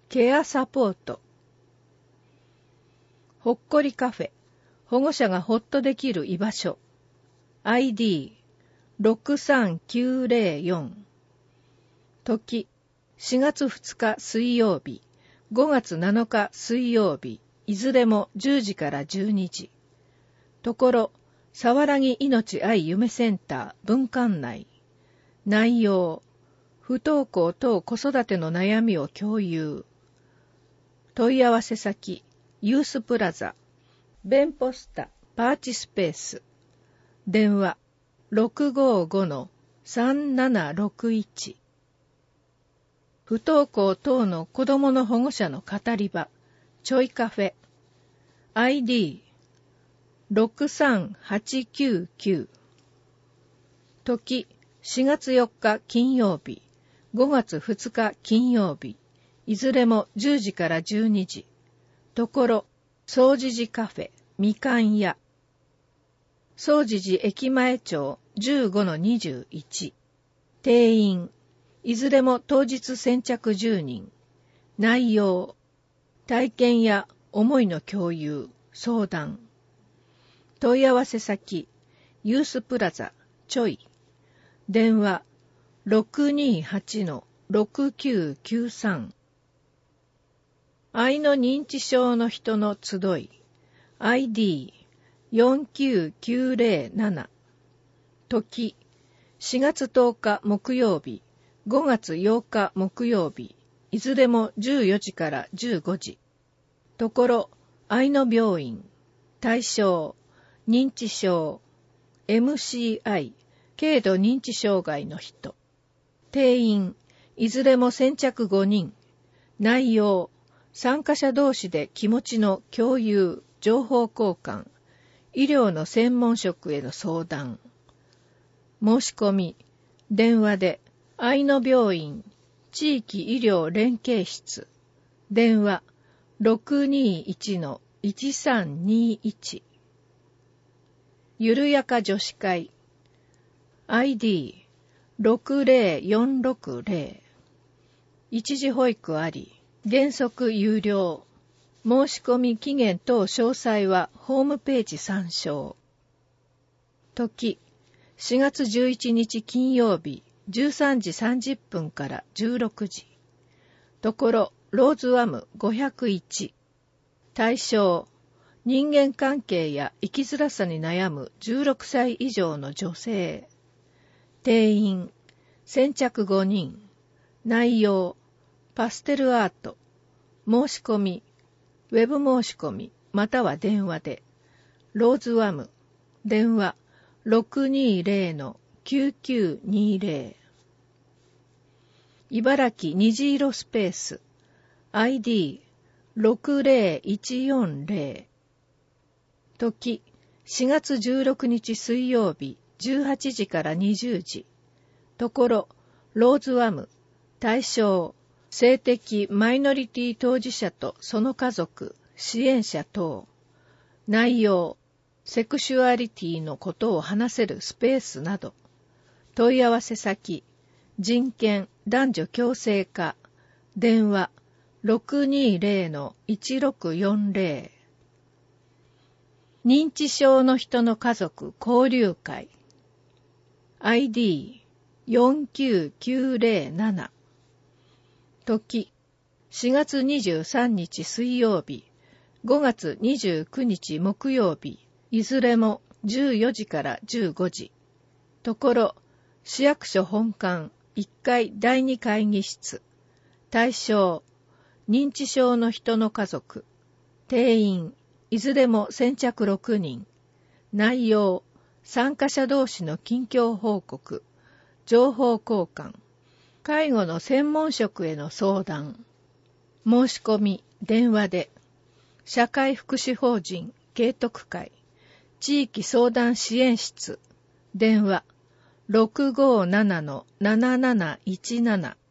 ケアサポート。ほっこりカフェ。保護者がほっとできる居場所。ID63904。時、4月2日水曜日、5月7日水曜日、いずれも10時から12時。ところ、さわらぎ命愛夢センター分館内。内容、不登校等子育ての悩みを共有。問い合わせ先、ユースプラザ、ベンポスタ、パーチスペース。電話、655-3761。不登校等の子どもの保護者の語り場、ちょいカフェ。ID63899。時、4月4日金曜日、5月2日金曜日、いずれも10時から12時。ところ、総持寺カフェ、みかん屋。総持寺駅前町 15-21。定員、いずれも当日先着10人。内容、体験や思いの共有、相談。問い合わせ先、ユースプラザ、ちょい。電話、628-6993。愛の認知症の人の集い。ID49907。時、4月10日木曜日、5月8日木曜日、いずれも14時から15時。ところ、愛の病院。対象、認知症。MCI、軽度認知障害の人。定員、いずれも先着5人。内容、参加者同士で気持ちの共有、情報交換、医療の専門職への相談。申し込み、電話で、愛の病院、地域医療連携室。電話、621-1321。ゆるやか女子会。ID60460。一時保育あり。原則有料。申し込み期限等詳細はホームページ参照。時、4月11日金曜日、13時30分から16時。ところ、ローズワム501。対象、人間関係や生きづらさに悩む16歳以上の女性。定員、先着5人。内容、パステルアート。申し込み、ウェブ申し込み、または電話で。ローズワム、電話 620-9920。茨城虹色スペース。ID60140。時、4月16日水曜日、18時から20時。ところ、ローズワム、対象、性的マイノリティ当事者とその家族、支援者等。内容、セクシュアリティのことを話せるスペースなど。問い合わせ先、人権男女共生課。電話、620-1640。認知症の人の家族交流会。ID49907。時、4月23日水曜日、5月29日木曜日、いずれも14時から15時。ところ、市役所本館1階第2会議室。対象、認知症の人の家族。定員、いずれも先着6人。内容、参加者同士の近況報告、情報交換、介護の専門職への相談。申し込み、電話で。社会福祉法人啓徳会、地域相談支援室。電話、657-7717。